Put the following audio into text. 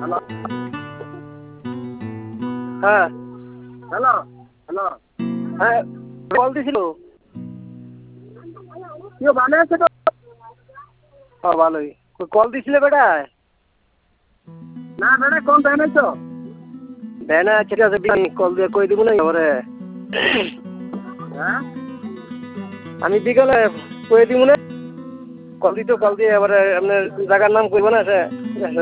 Hello হ্যাঁ hello hello হ্যাঁ call দিছিল। কেউ ভালো আছে তো? ভালোই। কল দিছিলে বেটায়? না বেটা কোন ভ্যান তো? ভ্যানে ঠিক আছে, কল দিয়ে কই দিব না এবারে। হ্যাঁ আমি বিকালে কই দিব না, কল দিয়ে এবারে আপনার জায়গার নাম কইব না সে।